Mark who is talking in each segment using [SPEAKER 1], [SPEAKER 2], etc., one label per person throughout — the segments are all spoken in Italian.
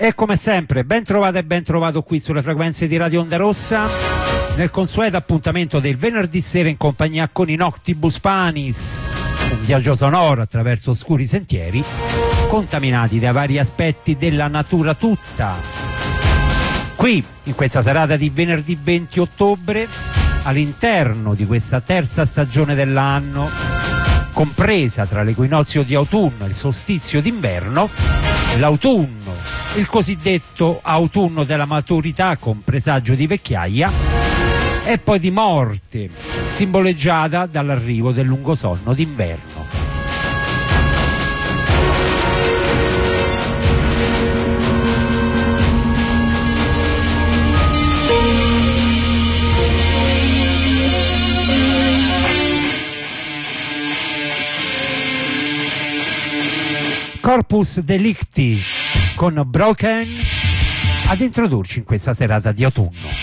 [SPEAKER 1] E come sempre, ben trovata e ben trovato qui sulle frequenze di Radio Onda Rossa, nel consueto appuntamento del venerdì sera in compagnia con i Noctibus Panis, un viaggio sonoro attraverso oscuri sentieri, contaminati da vari aspetti della natura tutta. Qui, in questa serata di venerdì 20 ottobre, all'interno di questa terza stagione dell'anno, compresa tra l'equinozio di autunno e il solstizio d'inverno, l'autunno, il cosiddetto autunno della maturità con presagio di vecchiaia, e poi di morte, simboleggiata dall'arrivo del lungo sonno d'inverno. Corpus Delicti con Broken ad introdurci in questa serata di autunno.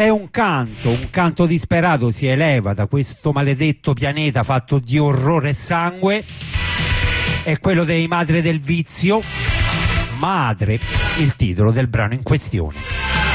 [SPEAKER 1] È un canto disperato si eleva da questo maledetto pianeta fatto di orrore e sangue. È quello dei Madre del Vizio. Madre, il titolo del brano in questione.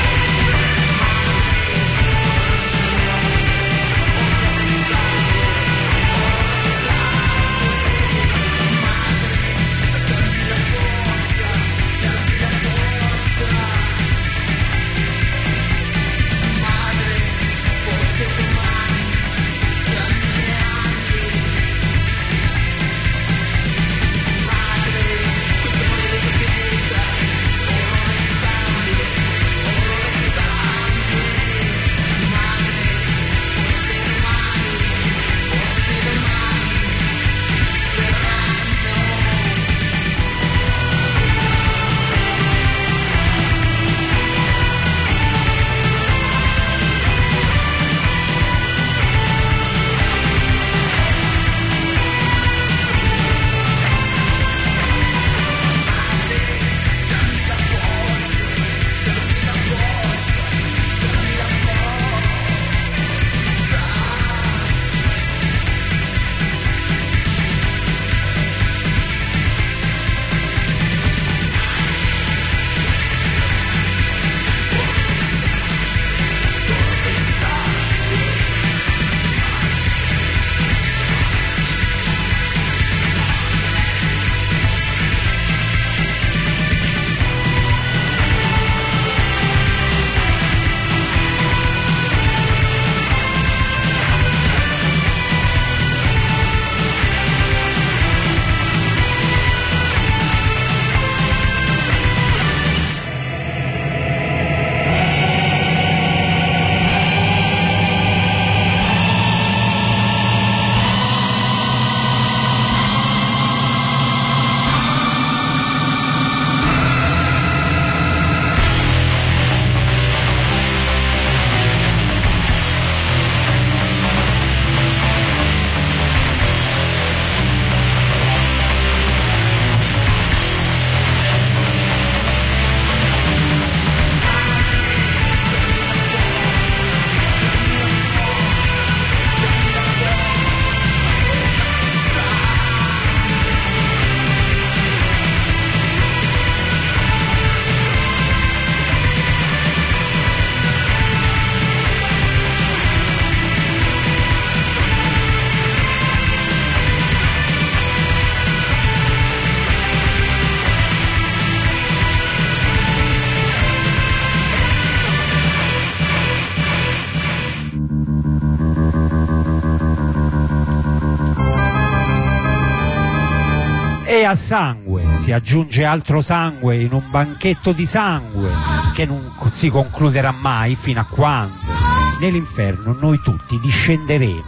[SPEAKER 1] E a sangue si aggiunge altro sangue in un banchetto di sangue che non si concluderà mai fino a quando nell'inferno noi tutti discenderemo.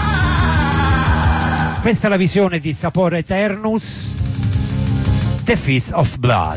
[SPEAKER 1] Questa è la visione di Sapor Aeternus, The Feast of Blood.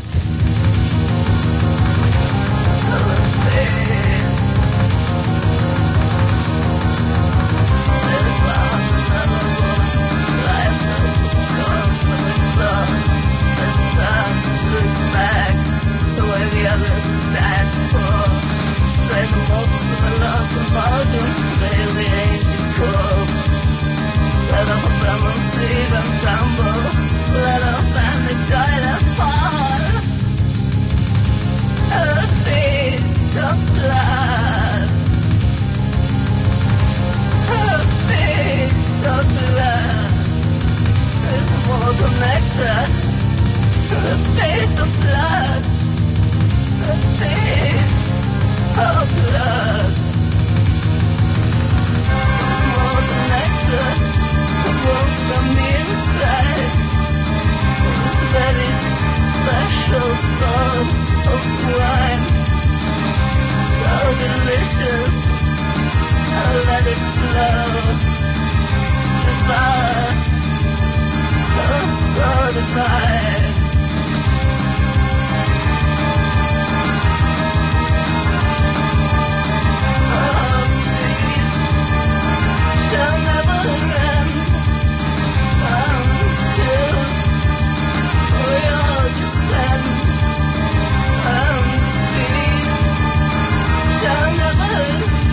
[SPEAKER 2] Shall never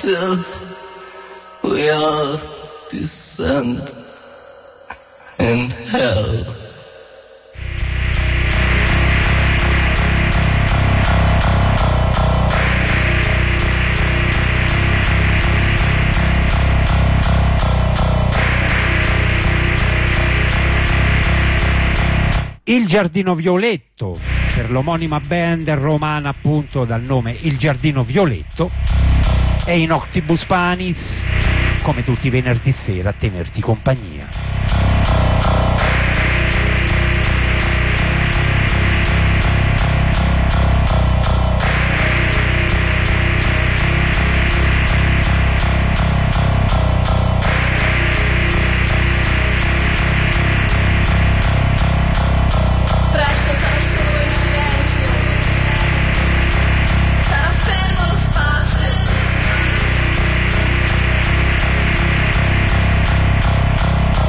[SPEAKER 2] till we all descend in hell.
[SPEAKER 1] Il Giardino Violetto, per l'omonima band romana appunto dal nome Il Giardino Violetto, e in Octibus Panis, come tutti i venerdì sera, a tenerti compagnia.
[SPEAKER 2] Sarà fermo lo spazio.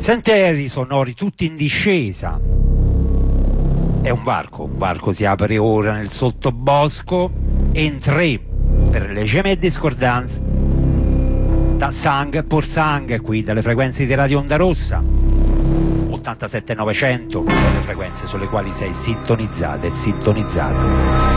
[SPEAKER 1] Sentieri sonori tutti in discesa. È un varco si apre ora nel sottobosco, in 3 per le gemme e discordanze da Sang por Sang, qui dalle frequenze di Radio Onda Rossa 87.900, le frequenze sulle quali sei sintonizzata e sintonizzato.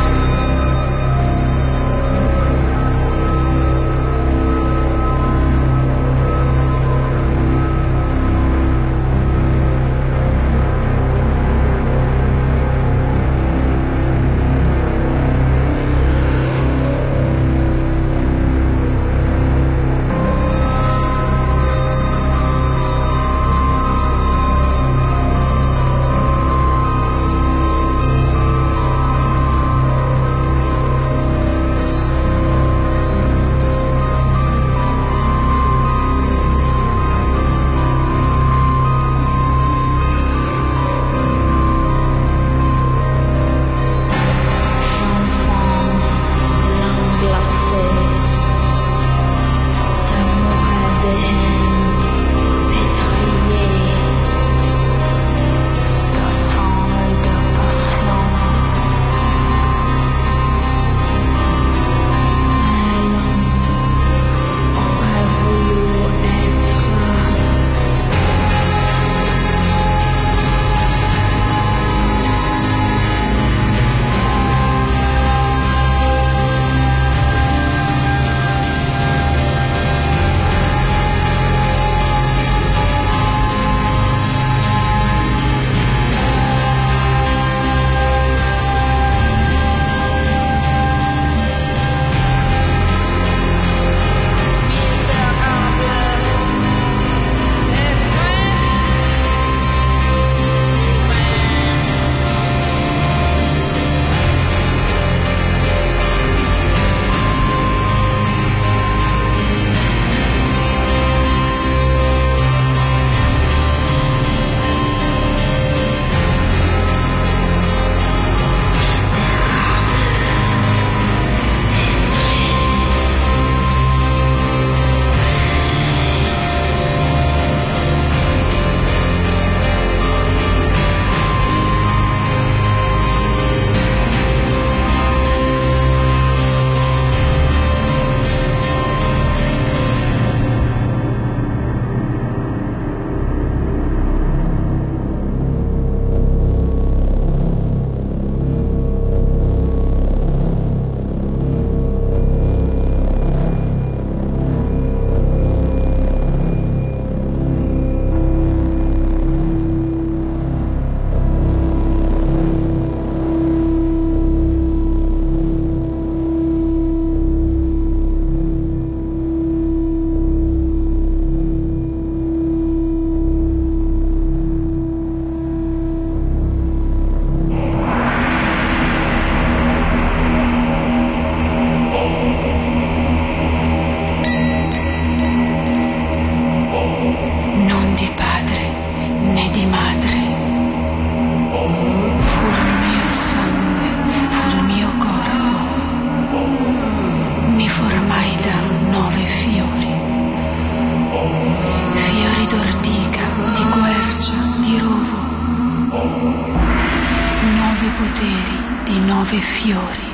[SPEAKER 3] fiori,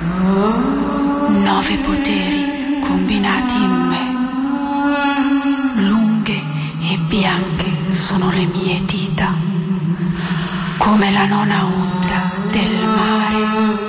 [SPEAKER 3] 9 poteri combinati in me. Lunghe e bianche sono le mie dita, come la nona onda del mare.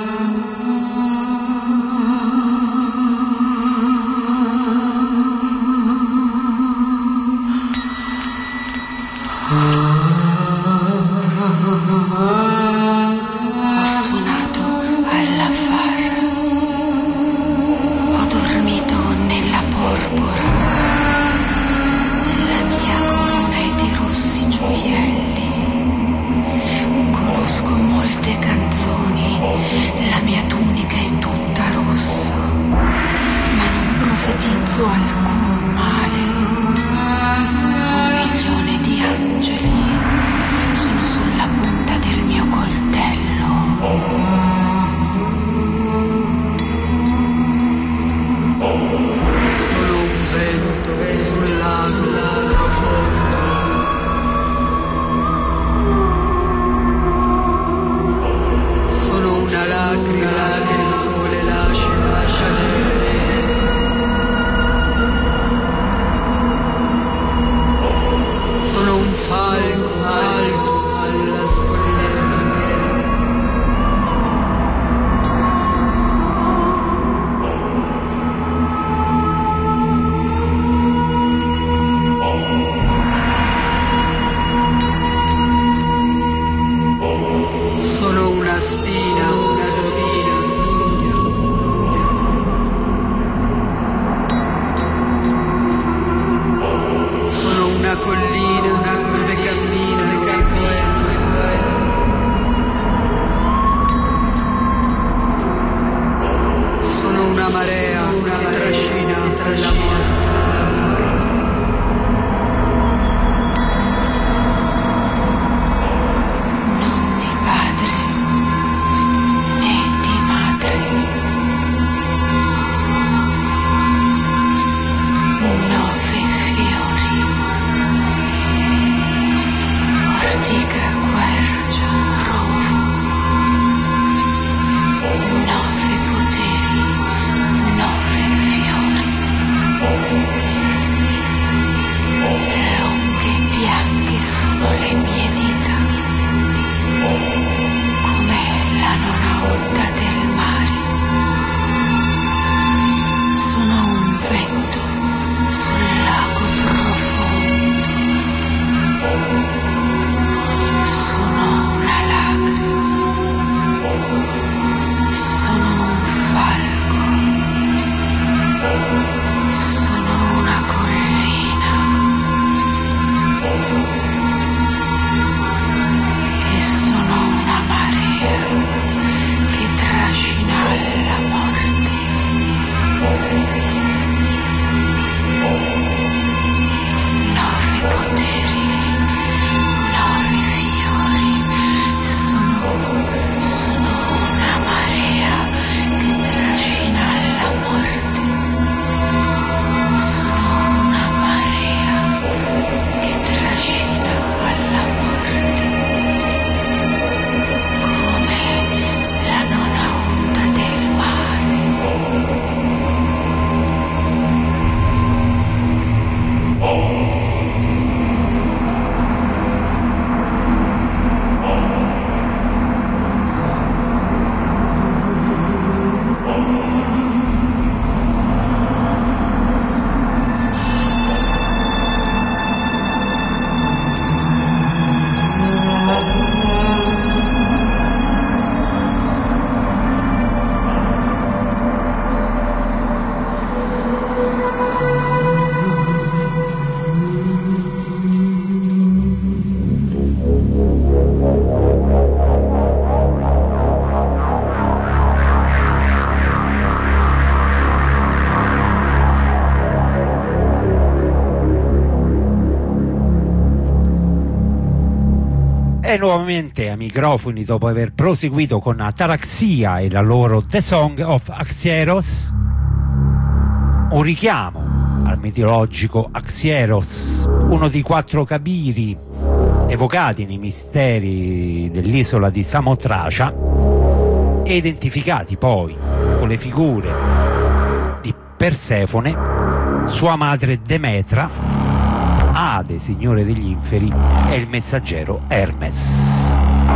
[SPEAKER 1] E nuovamente ai microfoni, dopo aver proseguito con Ataraxia e la loro The Song of Axieros, un richiamo al mitologico Axieros, uno dei 4 Kabiri evocati nei misteri dell'isola di Samotracia e identificati poi con le figure di Persefone, sua madre Demetra, Ade, signore degli inferi, e il messaggero Hermes.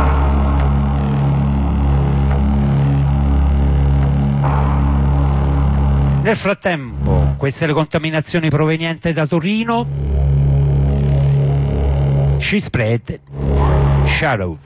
[SPEAKER 1] Nel frattempo, queste le contaminazioni provenienti da Torino. She spread shadow.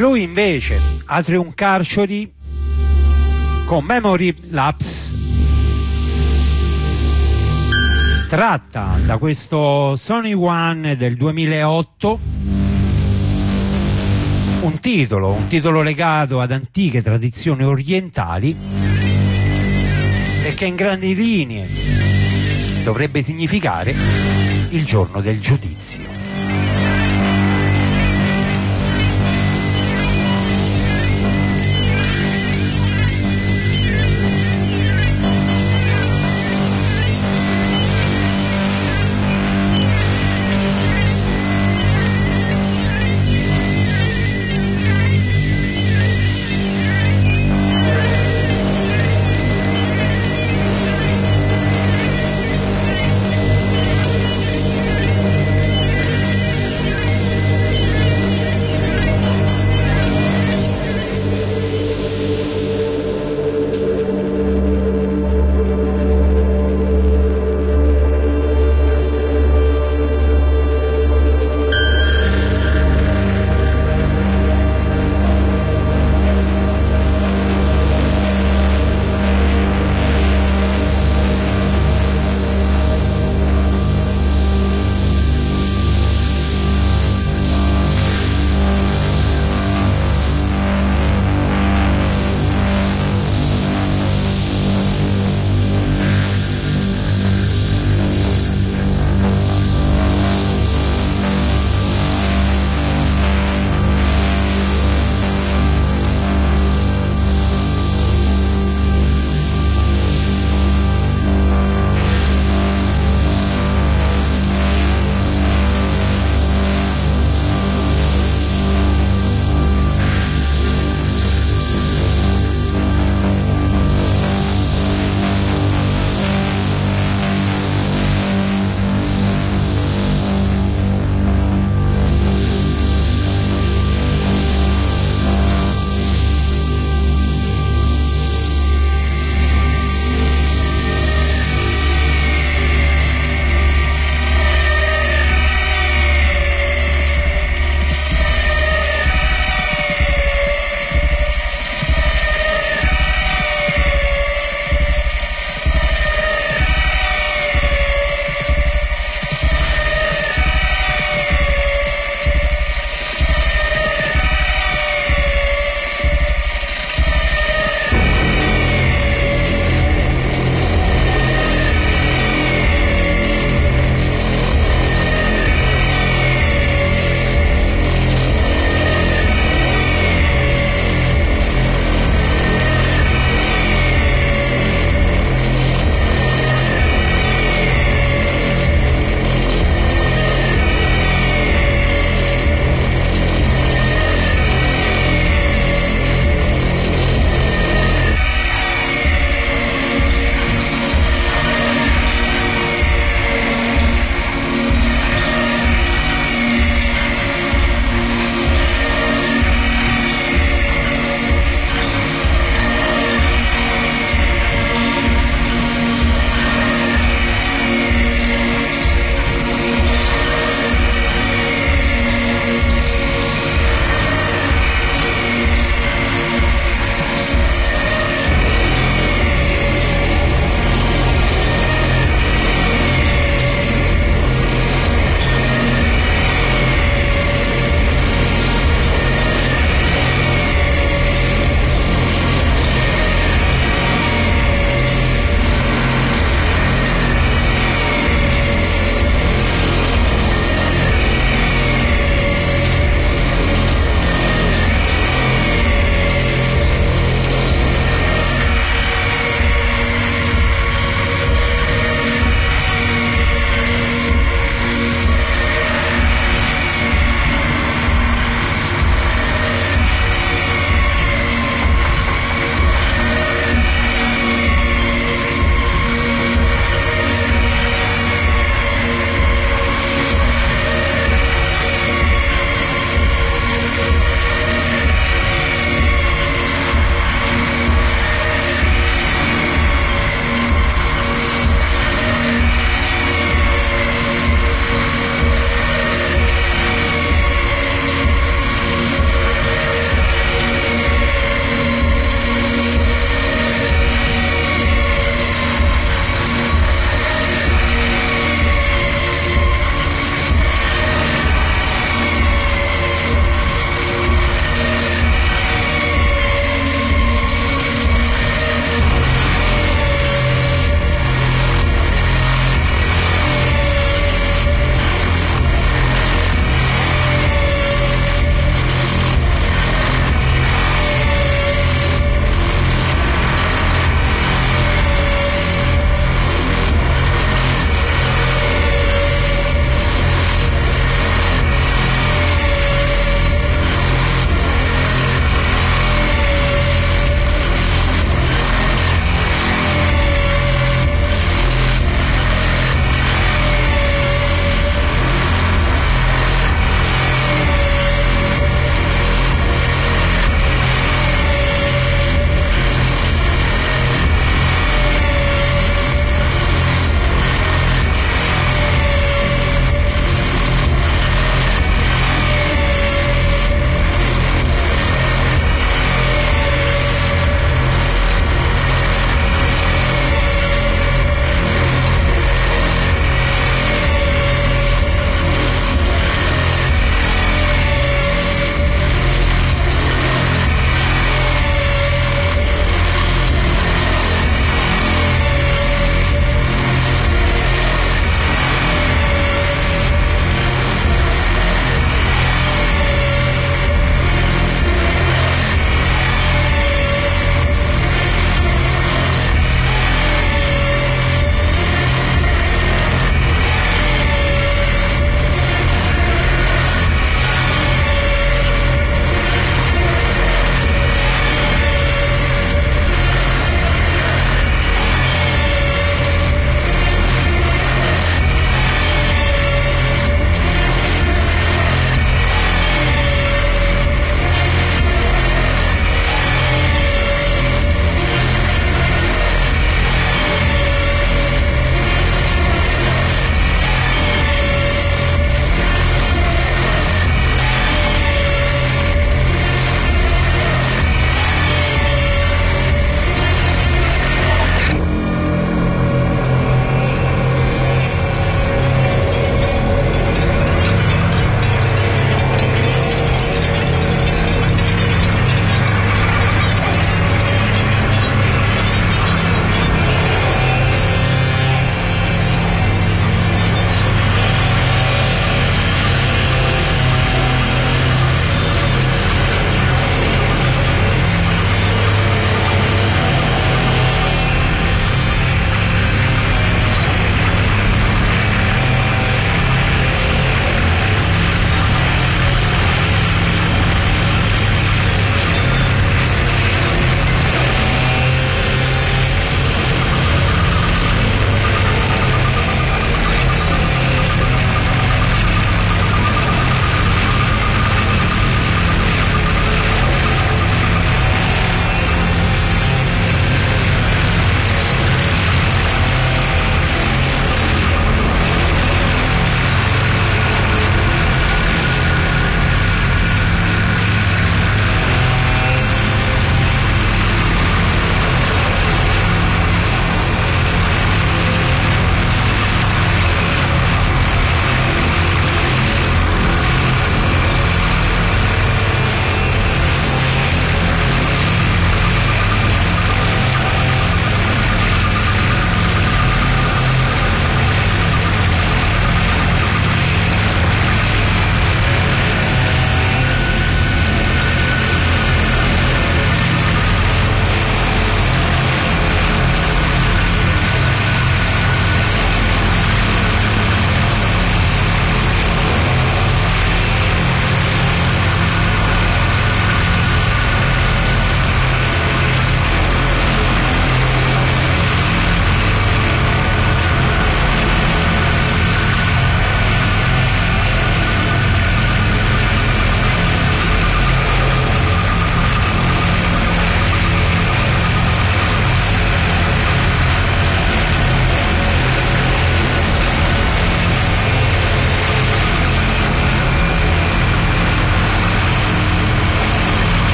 [SPEAKER 1] Lui invece, Atrium Carceri con Memory Lapse, tratta da questo Sony One del 2008, un titolo legato ad antiche tradizioni orientali e che in grandi linee dovrebbe significare il giorno del giudizio.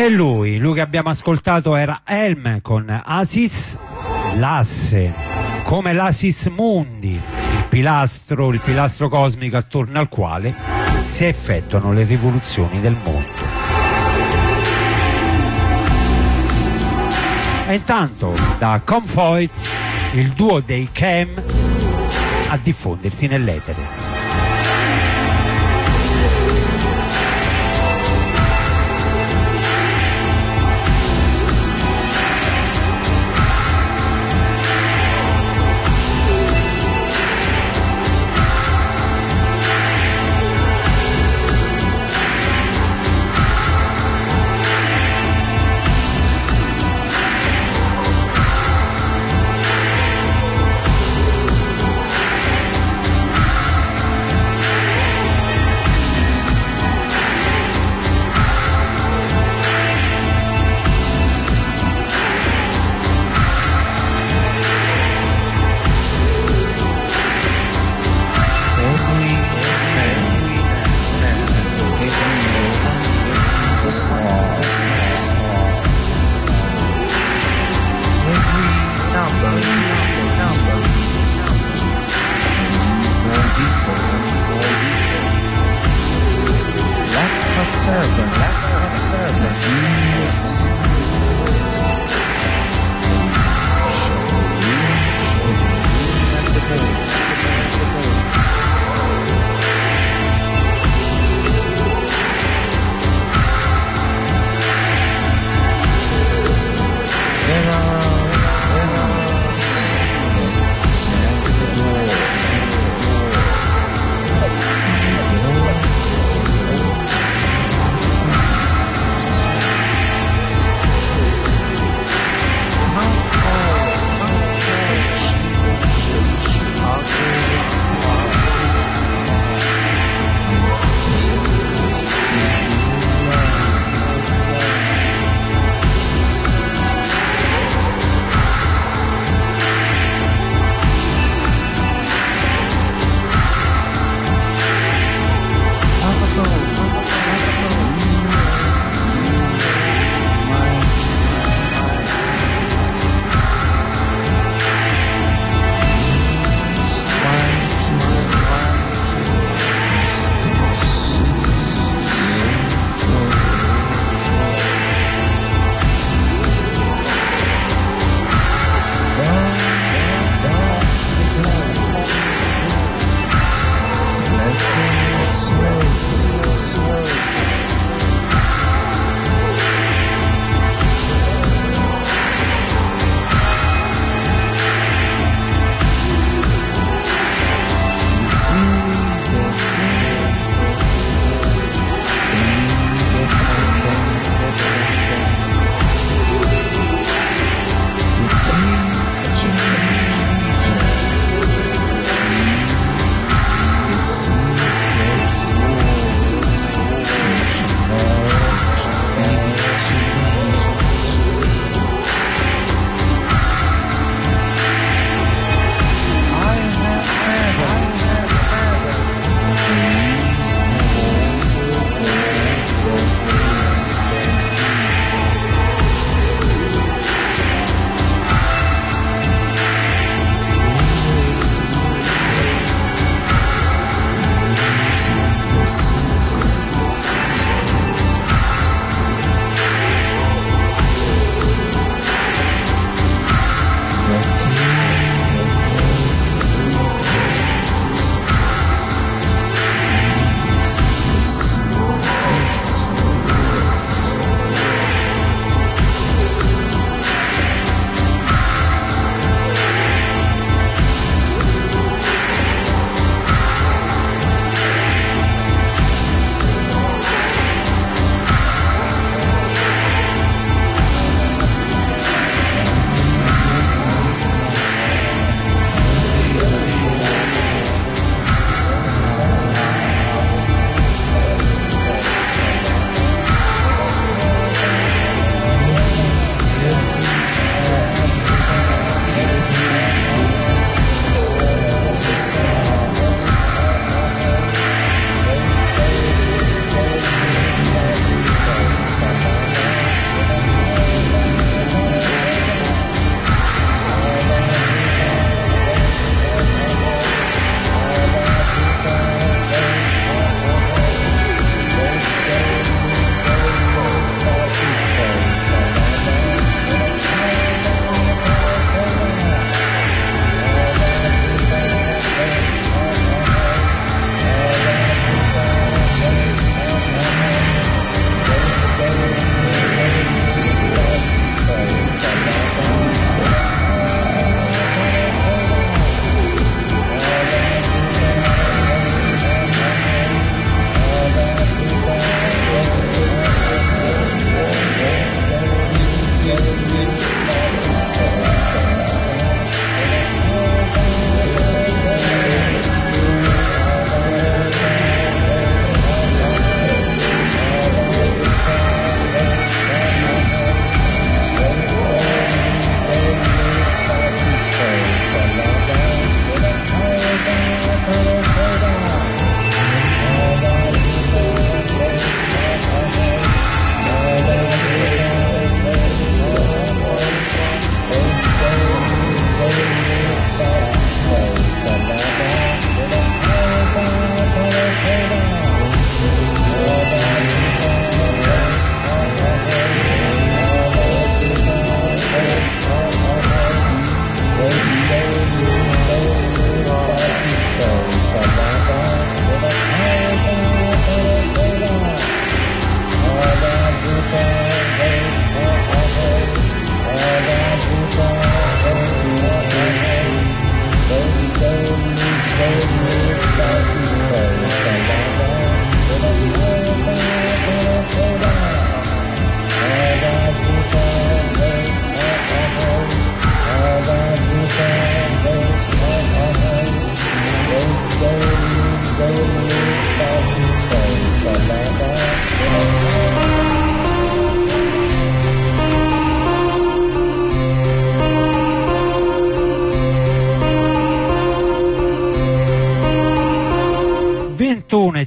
[SPEAKER 1] E lui che abbiamo ascoltato era Helm con Asis, l'asse, come l'Asis Mundi, il pilastro cosmico attorno al quale si effettuano le rivoluzioni del mondo. E intanto da Comfoit il duo dei Chem a diffondersi nell'etere.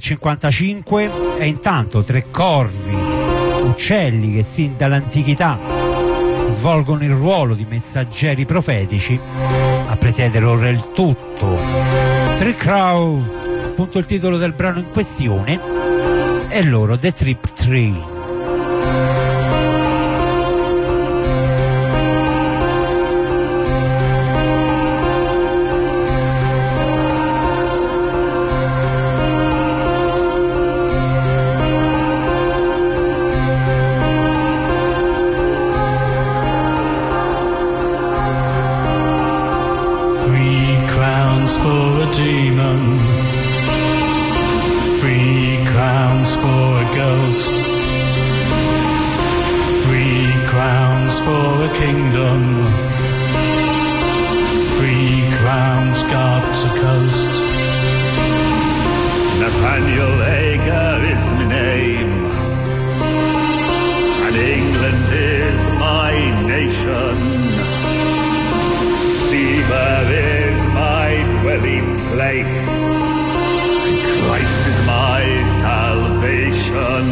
[SPEAKER 1] 55 e intanto tre corvi, uccelli che sin dall'antichità svolgono il ruolo di messaggeri profetici, a presiedere ora il tutto. Three Crow, appunto il titolo del brano in questione, e loro The Trip Tree.
[SPEAKER 4] Nathaniel Agar is my name, and England is my nation. Siva is my dwelling place, and Christ is my salvation.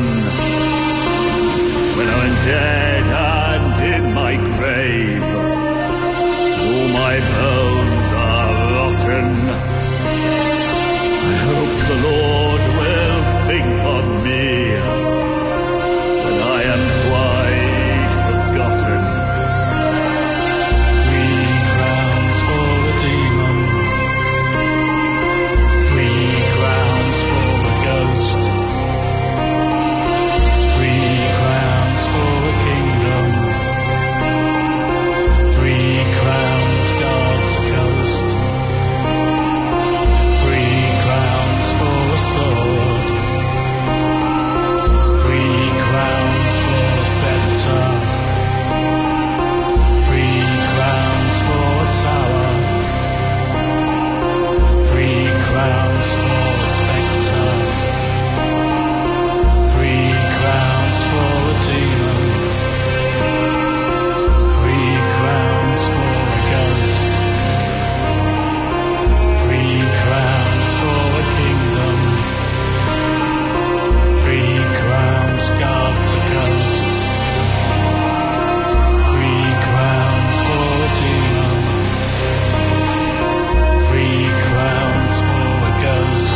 [SPEAKER 4] When I'm dead and in my grave, all my bones are rotten. I hope the Lord will think on me when I am quite forgotten. 3 crowns for a demon, 3 crowns for a ghost, 3 crowns for a kingdom, 3 crowns God's coast. Sword, 3 crowns for a scepter, 3 crowns for a tower, 3 crowns for a spectre, 3 crowns for a demon, 3 crowns for a ghost, 3 crowns for a kingdom, 3 crowns God's coast, 3 crowns for a demon, 3 crowns for a ghost,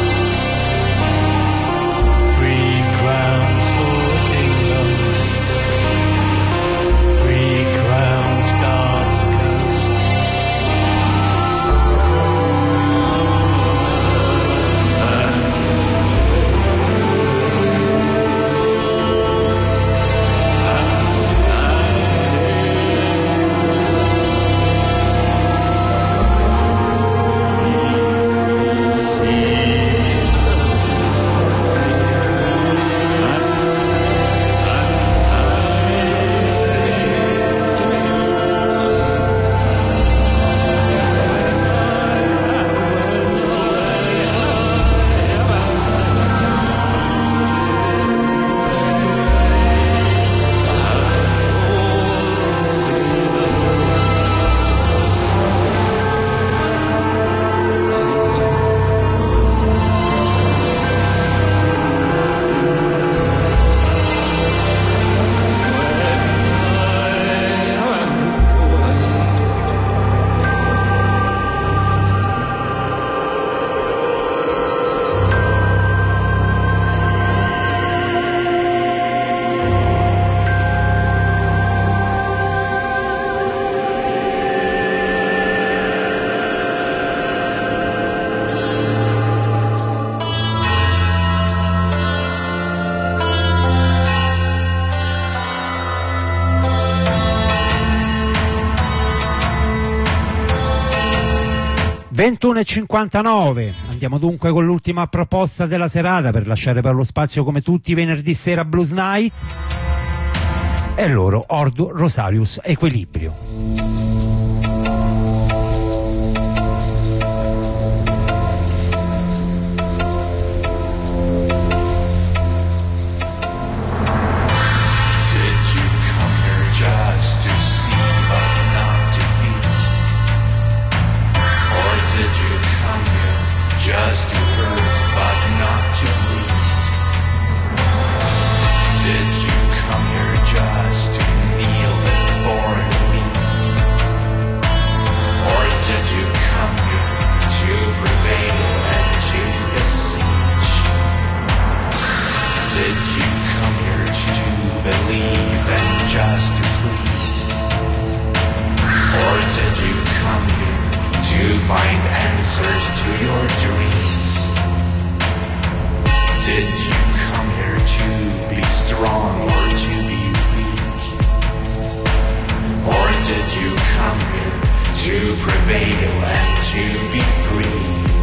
[SPEAKER 4] 3 crowns for a kingdom, 3 crowns God's coast.
[SPEAKER 1] (21:59). Andiamo dunque con l'ultima proposta della serata per lasciare per lo spazio come tutti i venerdì sera Blues Night, e loro Ordo Rosarius Equilibrio.
[SPEAKER 5] Just to hurt, but not to bleed. find answers to your dreams? Did you come here to be strong or to be weak? Or did you come here to prevail and to be free?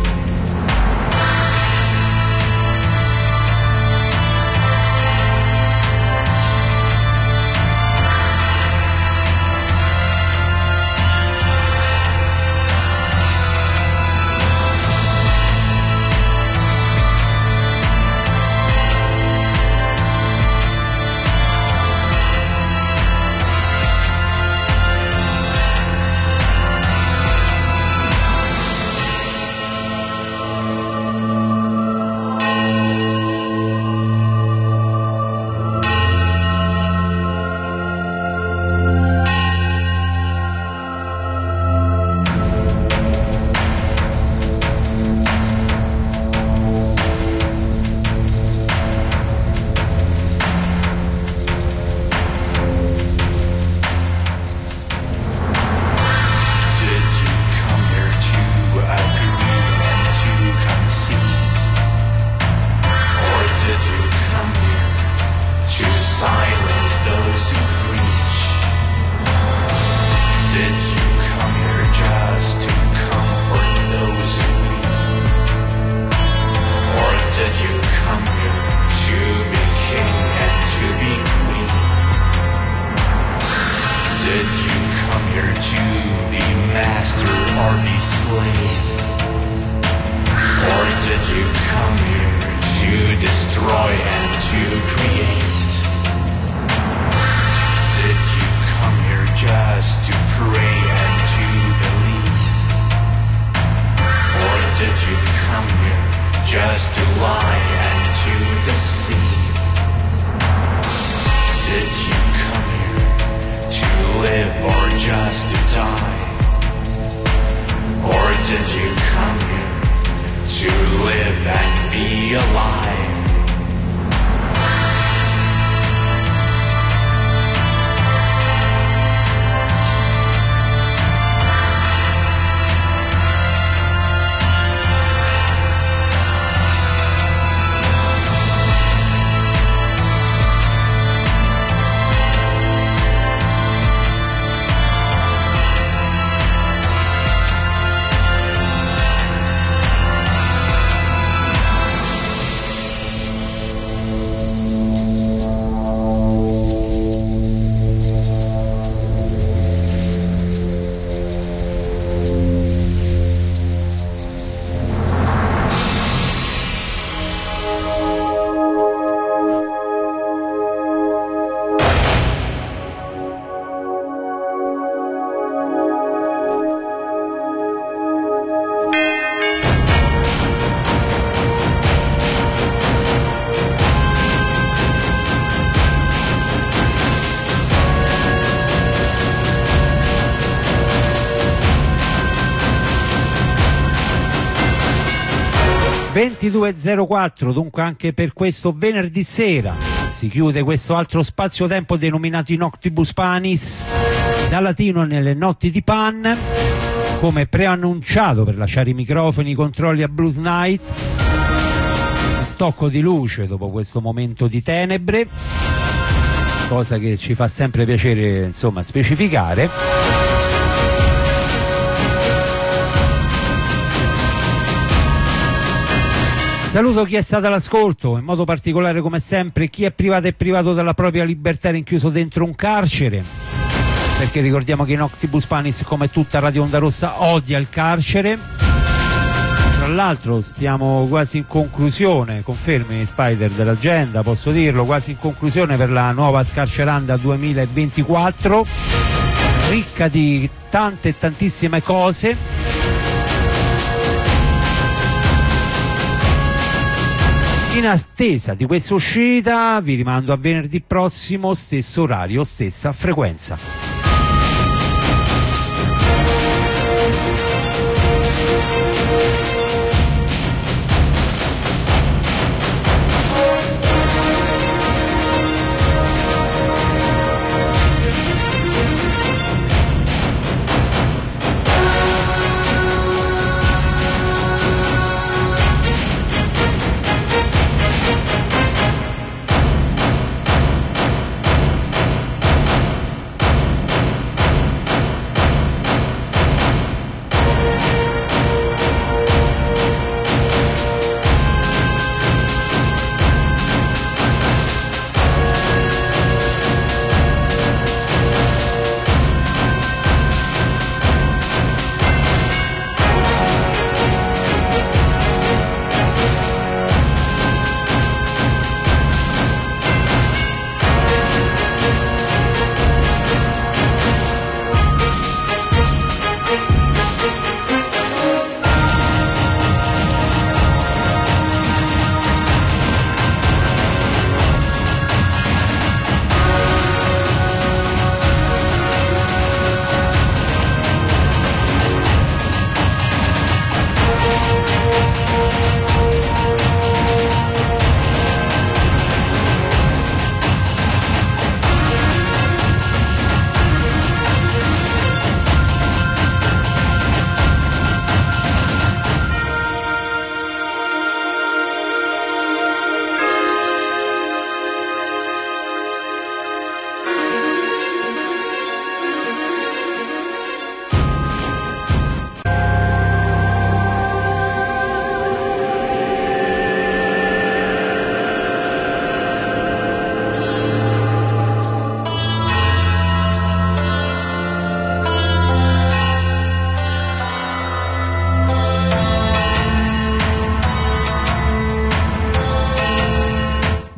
[SPEAKER 1] (22:04), dunque anche per questo venerdì sera si chiude questo altro spazio-tempo denominato in Noctibus Panis, da latino nelle notti di Pan, come preannunciato per lasciare i microfoni, i controlli a Blues Night, un tocco di luce dopo questo momento di tenebre, cosa che ci fa sempre piacere insomma specificare. Saluto chi è stato all'ascolto, in modo particolare come sempre chi è privato e privato della propria libertà, rinchiuso dentro un carcere, perché ricordiamo che in Noctibus Panis, come tutta Radio Onda Rossa, odia il carcere. Tra l'altro stiamo quasi in conclusione, confermi Spider dell'agenda, posso dirlo, quasi in conclusione per la nuova Scarceranda 2024, ricca di tante e tantissime cose. In attesa di questa uscita vi rimando a venerdì prossimo, stesso orario, stessa frequenza.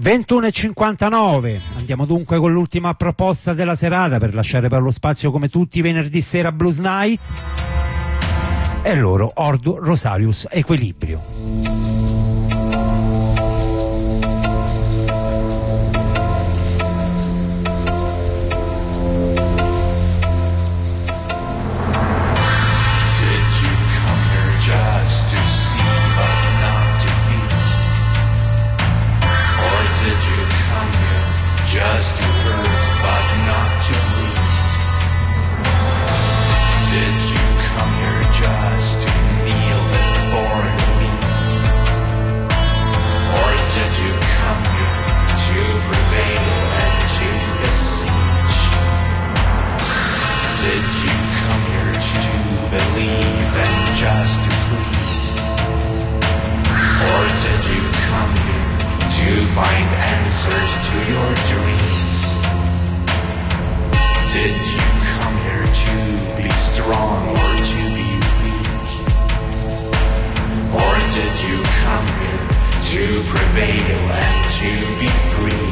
[SPEAKER 1] 21:59, andiamo dunque con l'ultima proposta della serata per lasciare per lo spazio come tutti i venerdì sera Blues Night, e loro Ordo Rosarius Equilibrio.
[SPEAKER 5] Just to hurt, but not to bleed. Did you come here just to kneel before the weak? Or did you come here to prevail and to besiege? Did you come here to believe and just to plead? Or did you come here to find answers to your dreams? Did you come here to be strong or to be weak? Or did you come here to prevail and to be free?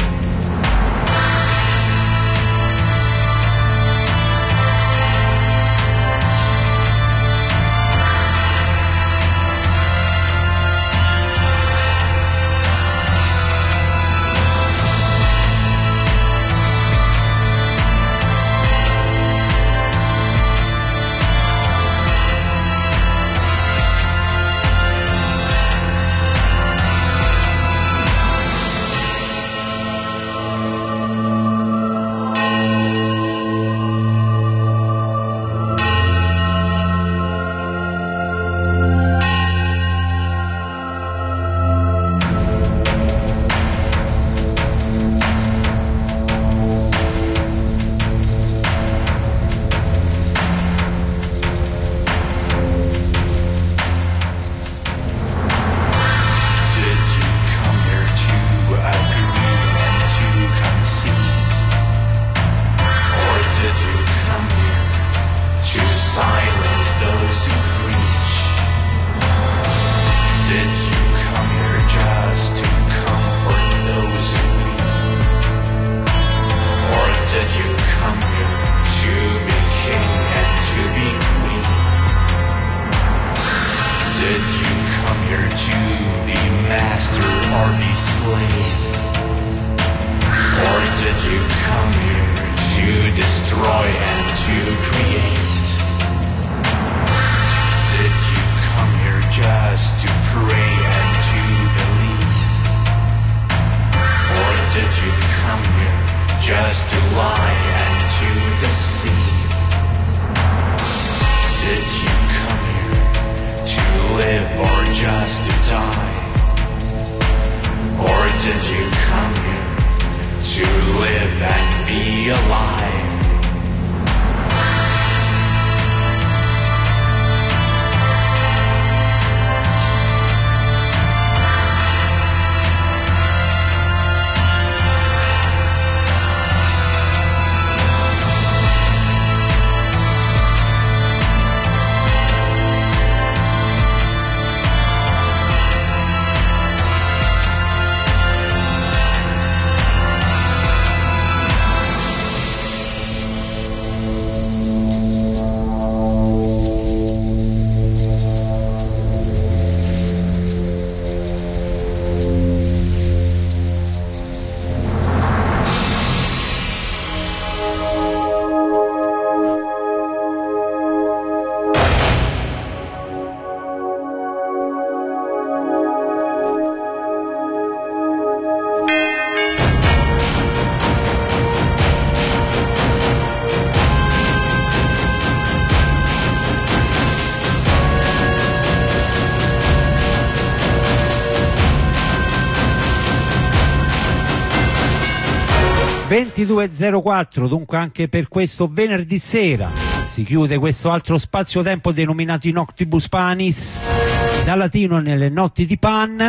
[SPEAKER 1] (22:04), dunque anche per questo venerdì sera si chiude questo altro spazio-tempo denominato Noctibus Panis, da latino nelle notti di Pan,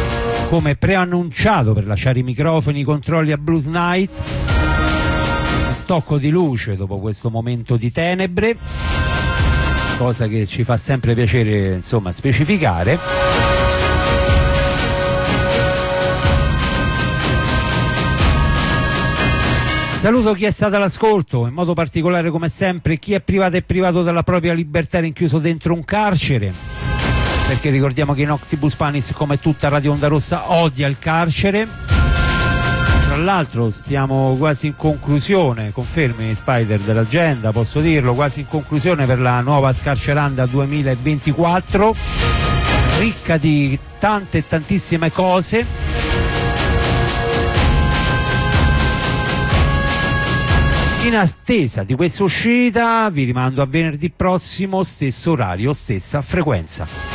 [SPEAKER 1] come preannunciato per lasciare i microfoni, i controlli a Blues Night, un tocco di luce dopo questo momento di tenebre, cosa che ci fa sempre piacere insomma specificare. Saluto chi è stato all'ascolto, in modo particolare come sempre chi è privato e privato della propria libertà, rinchiuso dentro un carcere, perché ricordiamo che in Noctibus Panis, come tutta Radio Onda Rossa, odia il carcere. Tra l'altro stiamo quasi in conclusione, confermi Spider dell'agenda, posso dirlo, quasi in conclusione per la nuova Scarceranda 2024, ricca di tante e tantissime cose. In attesa di questa uscita vi rimando a venerdì prossimo, stesso orario, stessa frequenza.